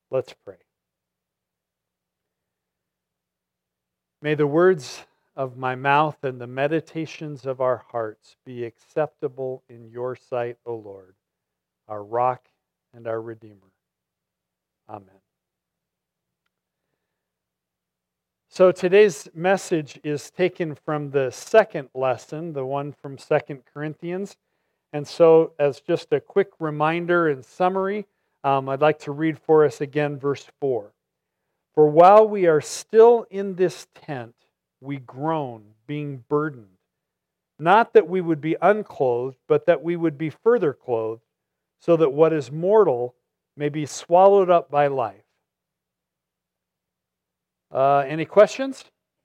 Let's pray. May the words of my mouth and the meditations of our hearts be acceptable in your sight, O Lord, our rock and our Redeemer. Amen. So today's message is taken from the second lesson, the one from 2 Corinthians. And so as just a quick reminder and summary, I'd like to read for us again verse 4. For while we are still in this tent, we groan, being burdened. Not that we would be unclothed, but that we would be further clothed, so that what is mortal may be swallowed up by life. Any questions?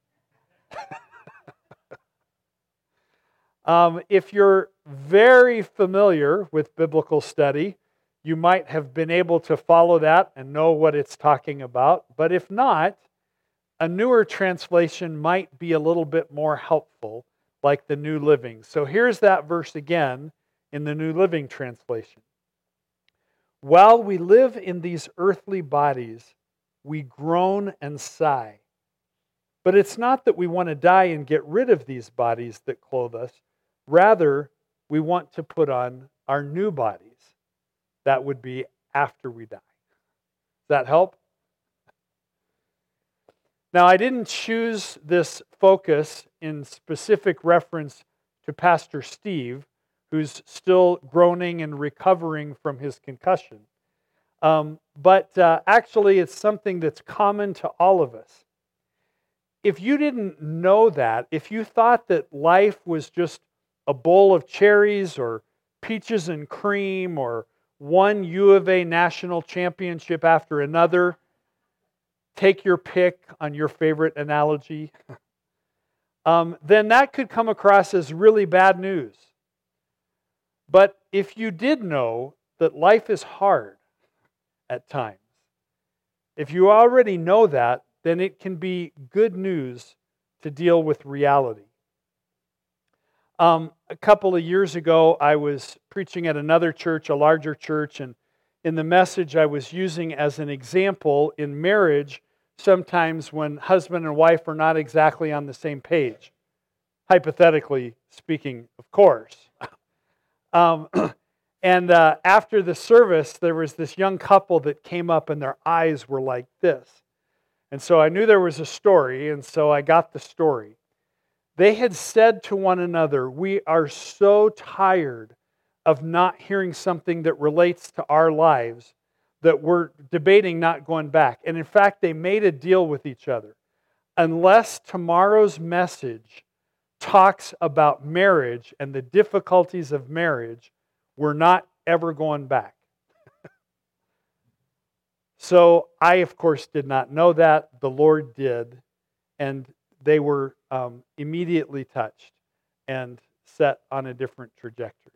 If you're very familiar with biblical study, you might have been able to follow that and know what it's talking about. But if not, a newer translation might be a little bit more helpful, like the New Living. So here's that verse again in the New Living Translation. While we live in these earthly bodies, we groan and sigh. But it's not that we want to die and get rid of these bodies that clothe us. Rather, we want to put on our new bodies. That would be after we die. Does that help? Now, I didn't choose this focus in specific reference to Pastor Steve, who's still groaning and recovering from his concussion. But actually, it's something that's common to all of us. If you didn't know that, if you thought that life was just a bowl of cherries or peaches and cream or one U of A national championship after another, take your pick on your favorite analogy, then that could come across as really bad news. But if you did know that life is hard at times, if you already know that, then it can be good news to deal with reality. A couple of years ago, I was preaching at another church, a larger church, and in the message I was using as an example in marriage, sometimes when husband and wife are not exactly on the same page. Hypothetically speaking, of course. And after the service, there was this young couple that came up and their eyes were like this. And so I knew there was a story, and so I got the story. They had said to one another, "We are so tired of not hearing something that relates to our lives that we're debating not going back." And in fact, they made a deal with each other. Unless tomorrow's message talks about marriage and the difficulties of marriage, we're not ever going back. So I, of course, did not know that. The Lord did. And they were immediately touched and set on a different trajectory.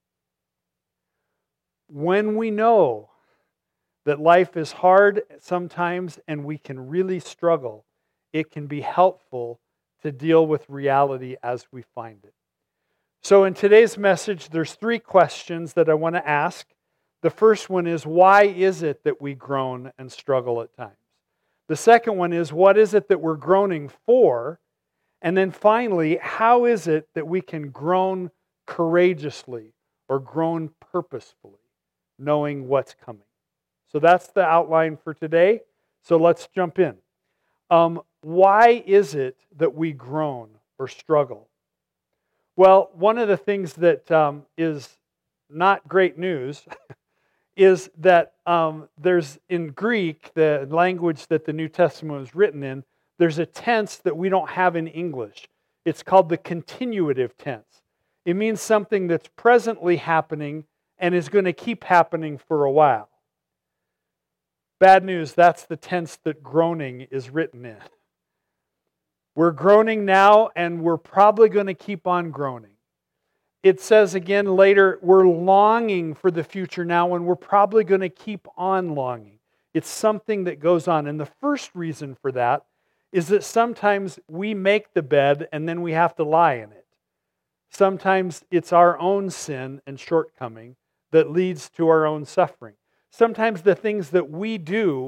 When we know that life is hard sometimes and we can really struggle, it can be helpful to deal with reality as we find it. So in today's message, there's 3 questions that I want to ask. The first one is, why is it that we groan and struggle at times? The second one is, what is it that we're groaning for? And then finally, how is it that we can groan courageously or groan purposefully, knowing what's coming? So that's the outline for today. So let's jump in. Why is it that we groan or struggle? Well, one of the things that is not great news is that there's in Greek, the language that the New Testament was written in, there's a tense that we don't have in English. It's called the continuative tense. It means something that's presently happening and is going to keep happening for a while. Bad news, that's the tense that groaning is written in. We're groaning now and we're probably going to keep on groaning. It says again later, we're longing for the future now and we're probably going to keep on longing. It's something that goes on. And the first reason for that is that sometimes we make the bed and then we have to lie in it. Sometimes it's our own sin and shortcoming that leads to our own suffering. Sometimes the things that we do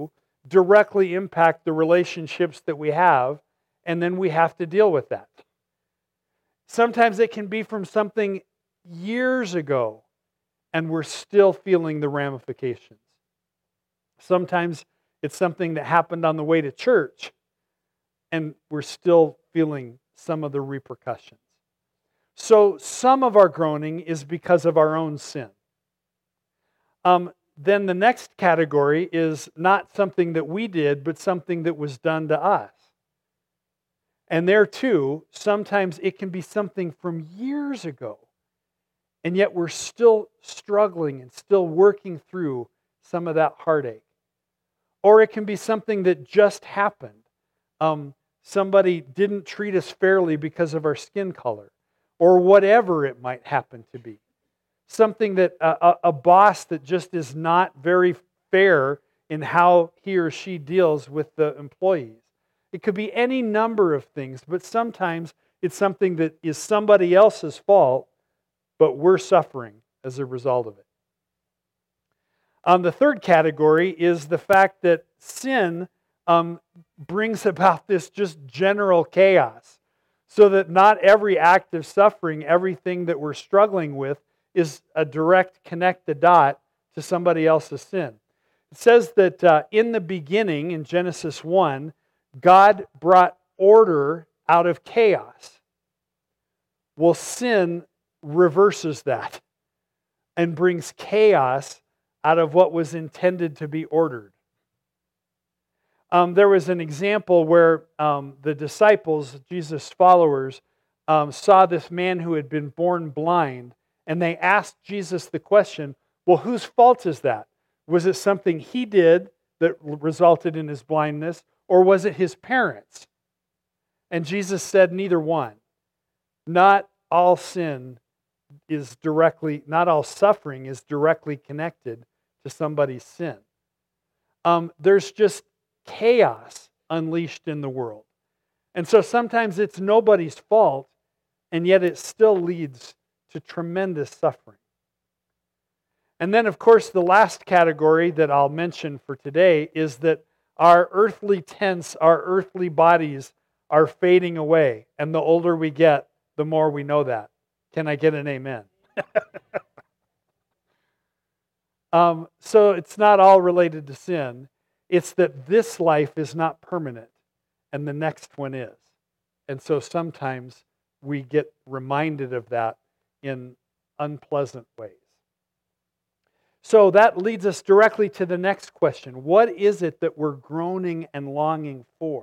directly impact the relationships that we have, and then we have to deal with that. Sometimes it can be from something years ago, and we're still feeling the ramifications. Sometimes it's something that happened on the way to church, and we're still feeling some of the repercussions. So some of our groaning is because of our own sin. Then the next category is not something that we did, but something that was done to us. And there too, sometimes it can be something from years ago, and yet we're still struggling and still working through some of that heartache. Or it can be something that just happened. Somebody didn't treat us fairly because of our skin color, or whatever it might happen to be. Something that a boss that just is not very fair in how he or she deals with the employees. It could be any number of things, but sometimes it's something that is somebody else's fault, but we're suffering as a result of it. The third category is the fact that sin brings about this just general chaos, so that not every act of suffering, everything that we're struggling with, is a direct connect the dot to somebody else's sin. It says that in the beginning, in Genesis 1, God brought order out of chaos. Well, sin reverses that and brings chaos out of what was intended to be ordered. There was an example where the disciples, Jesus' followers, saw this man who had been born blind, and they asked Jesus the question, well, whose fault is that? Was it something he did that resulted in his blindness, or was it his parents? And Jesus said, neither one. Not all suffering is directly connected to somebody's sin. There's just chaos unleashed in the world. And so sometimes it's nobody's fault, and yet it still leads to tremendous suffering. And then, of course, the last category that I'll mention for today is that our earthly tents, our earthly bodies are fading away. And the older we get, the more we know that. Can I get an amen? So it's not all related to sin. It's that this life is not permanent, and the next one is. And so sometimes we get reminded of that in unpleasant ways. So that leads us directly to the next question. What is it that we're groaning and longing for?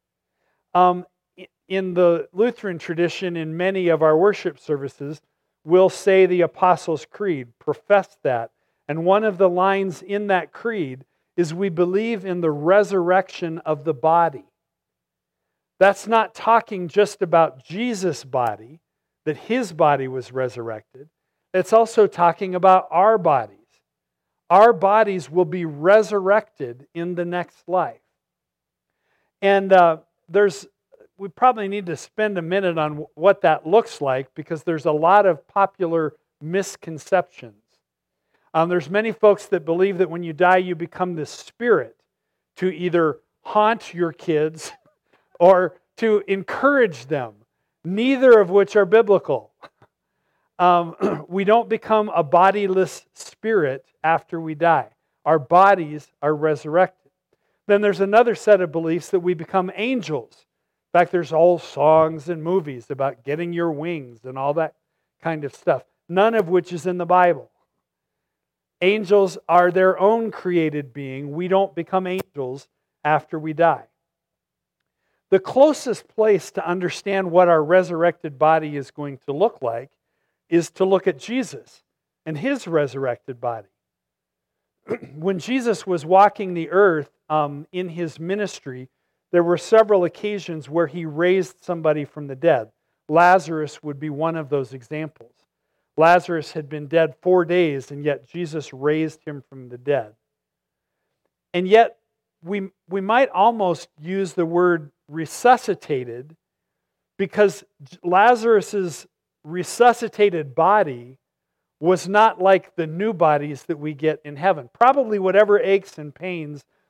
In the Lutheran tradition, in many of our worship services, we'll say the Apostles' Creed, profess that. And one of the lines in that creed is we believe in the resurrection of the body. That's not talking just about Jesus' body, that his body was resurrected. It's also talking about our bodies. Our bodies will be resurrected in the next life. And we probably need to spend a minute on what that looks like, because there's a lot of popular misconceptions. There's many folks that believe that when you die, you become this spirit to either haunt your kids or to encourage them, neither of which are biblical. We don't become a bodiless spirit after we die. Our bodies are resurrected. Then there's another set of beliefs that we become angels. In fact, there's whole songs and movies about getting your wings and all that kind of stuff, none of which is in the Bible. Angels are their own created being. We don't become angels after we die. The closest place to understand what our resurrected body is going to look like is to look at Jesus and his resurrected body. When Jesus was walking the earth in his ministry, there were several occasions where he raised somebody from the dead. Lazarus would be one of those examples. Lazarus had been dead 4 days, and yet Jesus raised him from the dead. And yet, we might almost use the word resuscitated, because Lazarus's resuscitated body was not like the new bodies that we get in heaven. Probably whatever aches and pains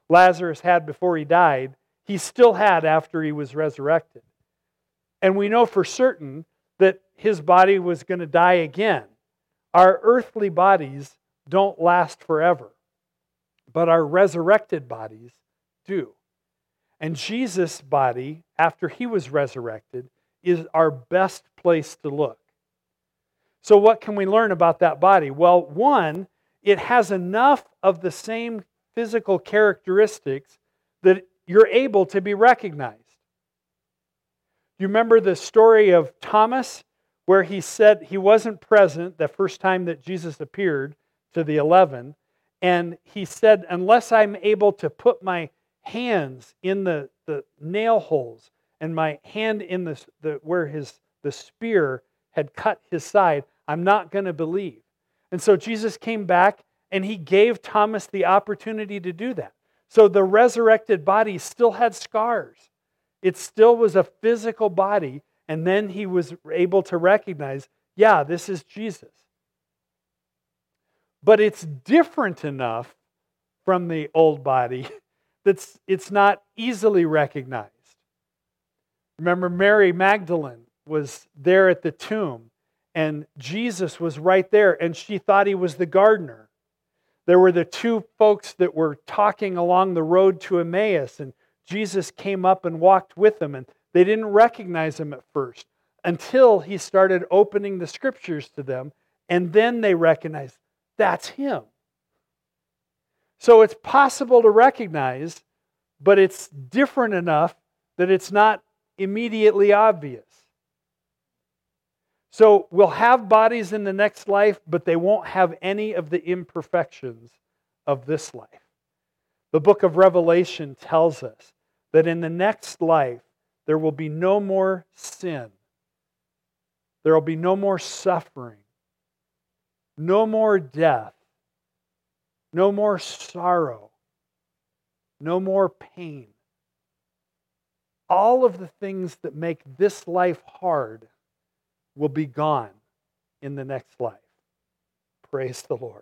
Lazarus had before he died, he still had after he was resurrected. And we know for certain that his body was going to die again. Our earthly bodies don't last forever, but our resurrected bodies do. And Jesus' body, after he was resurrected, is our best place to look. So what can we learn about that body? Well, one, it has enough of the same physical characteristics that you're able to be recognized. You remember the story of Thomas, where he said he wasn't present the first time that Jesus appeared to the 11, and he said, unless I'm able to put my hands in the nail holes and my hand in where the spear had cut his side, I'm not going to believe. And so Jesus came back and he gave Thomas the opportunity to do that. So the resurrected body still had scars. It still was a physical body, and then he was able to recognize, yeah, this is Jesus. But it's different enough from the old body that it's not easily recognized. Remember, Mary Magdalene was there at the tomb, and Jesus was right there, and she thought he was the gardener. There were the two folks that were talking along the road to Emmaus, and Jesus came up and walked with them, and they didn't recognize him at first until he started opening the scriptures to them, and then they recognized, that's him. So it's possible to recognize, but it's different enough that it's not immediately obvious. So we'll have bodies in the next life, but they won't have any of the imperfections of this life. The book of Revelation tells us that in the next life, there will be no more sin. There will be no more suffering, no more death, no more sorrow, no more pain. All of the things that make this life hard will be gone in the next life. Praise the Lord.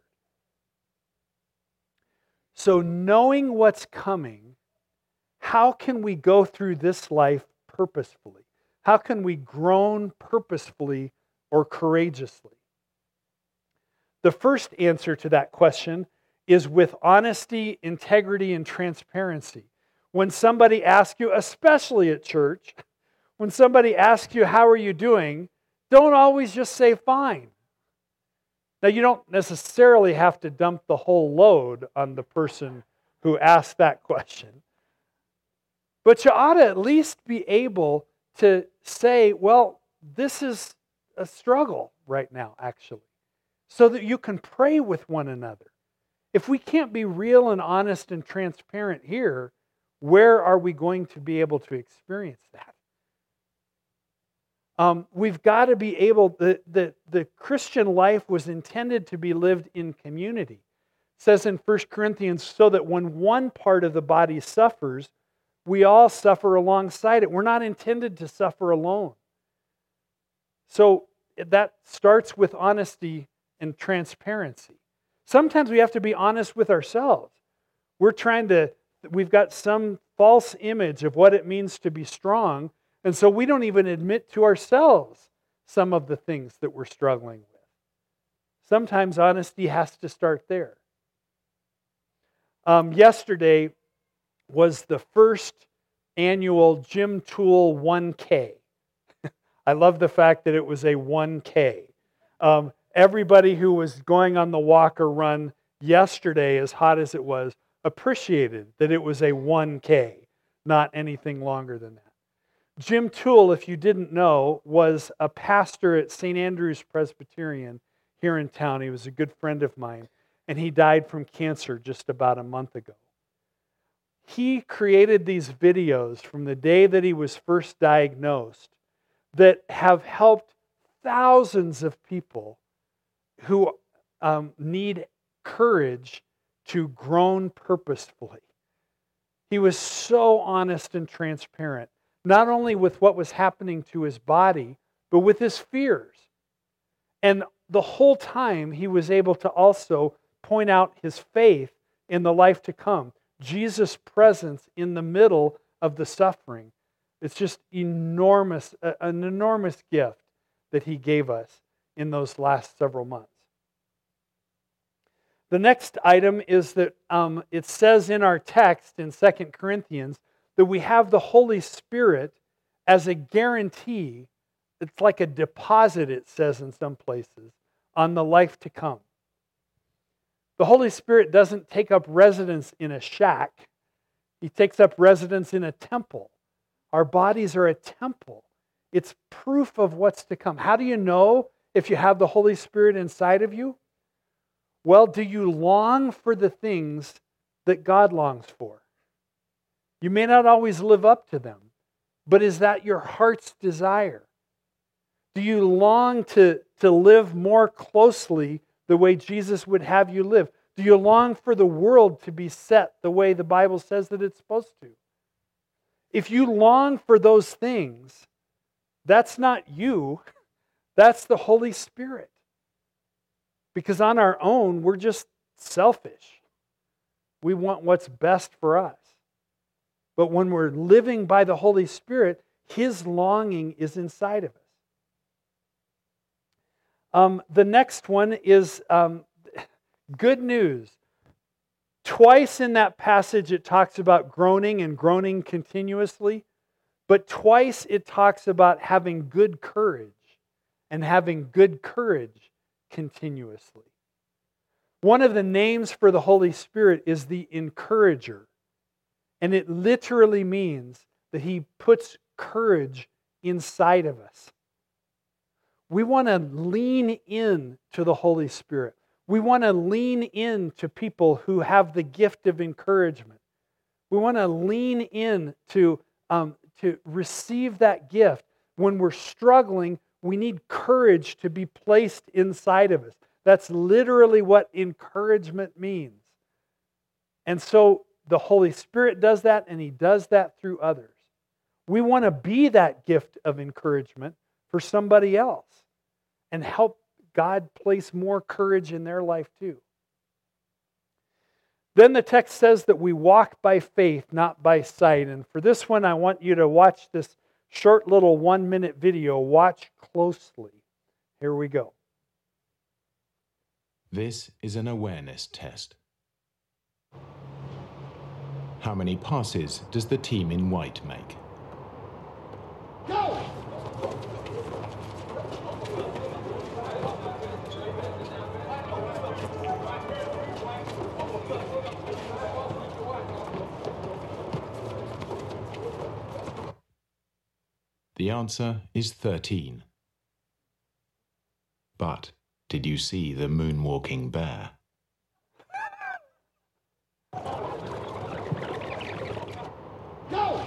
So knowing what's coming, how can we go through this life purposefully? How can we groan purposefully or courageously? The first answer to that question is with honesty, integrity, and transparency. When somebody asks you, especially at church, when somebody asks you, how are you doing? Don't always just say fine. Now, you don't necessarily have to dump the whole load on the person who asked that question. But you ought to at least be able to say, well, this is a struggle right now, actually, so that you can pray with one another. If we can't be real and honest and transparent here, where are we going to be able to experience that? We've got to be able, the Christian life was intended to be lived in community. It says in 1 Corinthians, so that when one part of the body suffers, we all suffer alongside it. We're not intended to suffer alone. So that starts with honesty and transparency. Sometimes we have to be honest with ourselves. We've got some false image of what it means to be strong, and so we don't even admit to ourselves some of the things that we're struggling with. Sometimes honesty has to start there. Yesterday was the first annual Gym Tool 1K. I love the fact that it was a 1K. Everybody who was going on the walk or run yesterday, as hot as it was, appreciated that it was a 1K, not anything longer than that. Jim Toole, if you didn't know, was a pastor at St. Andrew's Presbyterian here in town. He was a good friend of mine, and he died from cancer just about a month ago. He created these videos from the day that he was first diagnosed that have helped thousands of people who need courage to groan purposefully. He was so honest and transparent, not only with what was happening to his body, but with his fears. And the whole time he was able to also point out his faith in the life to come. Jesus' presence in the middle of the suffering. It's just enormous, an enormous gift that He gave us in those last several months. The next item is that it says in our text in 2 Corinthians that we have the Holy Spirit as a guarantee. It's like a deposit, it says in some places, on the life to come. The Holy Spirit doesn't take up residence in a shack. He takes up residence in a temple. Our bodies are a temple. It's proof of what's to come. How do you know if you have the Holy Spirit inside of you? Well, do you long for the things that God longs for? You may not always live up to them, but is that your heart's desire? Do you long to live more closely the way Jesus would have you live? Do you long for the world to be set the way the Bible says that it's supposed to? If you long for those things, that's not you, that's the Holy Spirit. Because on our own, we're just selfish. We want what's best for us. But when we're living by the Holy Spirit, His longing is inside of us. The next one is good news. Twice in that passage it talks about groaning and groaning continuously, but twice it talks about having good courage and having good courage continuously. One of the names for the Holy Spirit is the encourager, and it literally means that He puts courage inside of us. We want to lean in to the Holy Spirit. We want to lean in to people who have the gift of encouragement. We want to lean in to receive that gift. When we're struggling, we need courage to be placed inside of us. That's literally what encouragement means. And so the Holy Spirit does that, and He does that through others. We want to be that gift of encouragement for somebody else and help God place more courage in their life too. Then the text says that we walk by faith, not by sight. And for this one, I want you to watch this short little 1-minute video. Watch closely. Here we go. This is an awareness test. How many passes does the team in white make? Go! The answer is 13. But did you see the moonwalking bear? Go!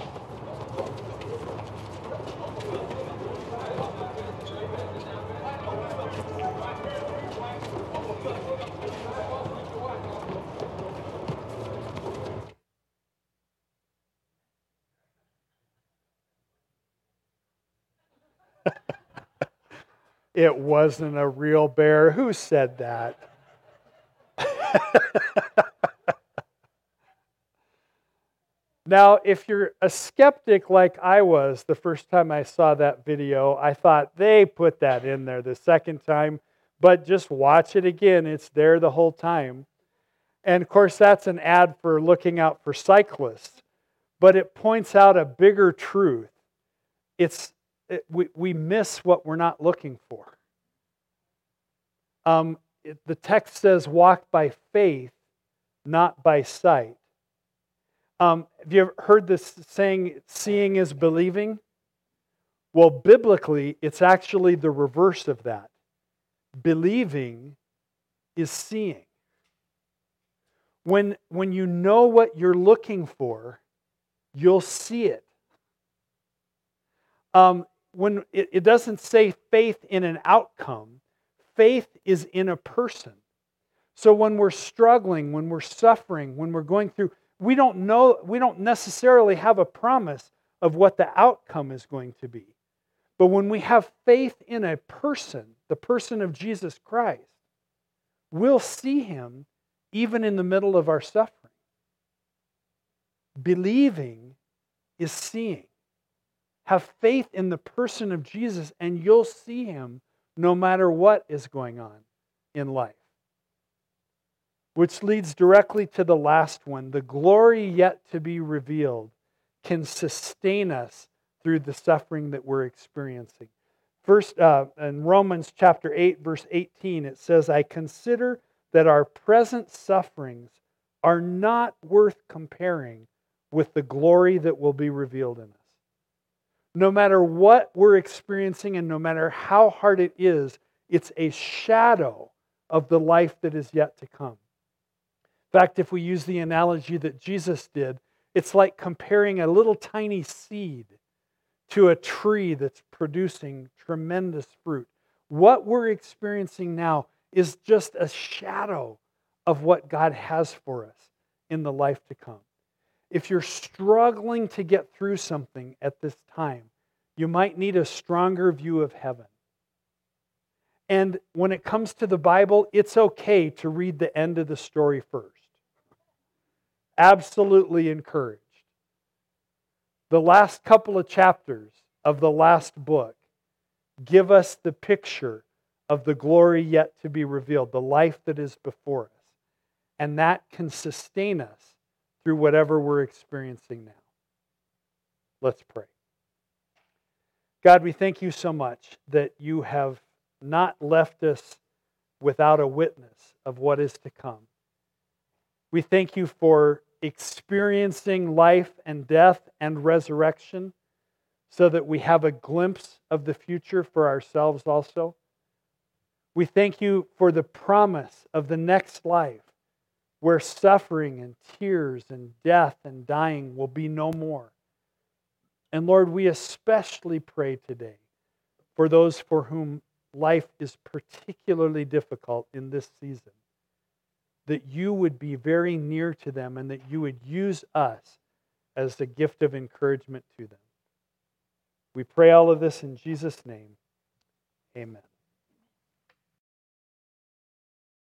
It wasn't a real bear. Who said that? Now, if you're a skeptic like I was the first time I saw that video, I thought they put that in there the second time, but just watch it again. It's there the whole time. And of course, that's an ad for looking out for cyclists, but it points out a bigger truth. We miss what we're not looking for. The text says, walk by faith, not by sight. Have you ever heard this saying, seeing is believing? Well, biblically, it's actually the reverse of that. Believing is seeing. When you know what you're looking for, you'll see it. When it doesn't say faith in an outcome, faith is in a person. So when we're struggling, when we're suffering, when we're going through, we don't necessarily have a promise of what the outcome is going to be. But when we have faith in a person, the person of Jesus Christ, we'll see Him even in the middle of our suffering. Believing is seeing. Have faith in the person of Jesus, and you'll see him no matter what is going on in life. Which leads directly to the last one. The glory yet to be revealed can sustain us through the suffering that we're experiencing. First, in Romans chapter 8, verse 18, it says, I consider that our present sufferings are not worth comparing with the glory that will be revealed in us. No matter what we're experiencing and no matter how hard it is, it's a shadow of the life that is yet to come. In fact, if we use the analogy that Jesus did, it's like comparing a little tiny seed to a tree that's producing tremendous fruit. What we're experiencing now is just a shadow of what God has for us in the life to come. If you're struggling to get through something at this time, you might need a stronger view of heaven. And when it comes to the Bible, it's okay to read the end of the story first. Absolutely encouraged. The last couple of chapters of the last book give us the picture of the glory yet to be revealed, the life that is before us. And that can sustain us through whatever we're experiencing now. Let's pray. God, we thank you so much that you have not left us without a witness of what is to come. We thank you for experiencing life and death and resurrection so that we have a glimpse of the future for ourselves also. We thank you for the promise of the next life where suffering and tears and death and dying will be no more. And Lord, we especially pray today for those for whom life is particularly difficult in this season, that you would be very near to them and that you would use us as a gift of encouragement to them. We pray all of this in Jesus' name. Amen.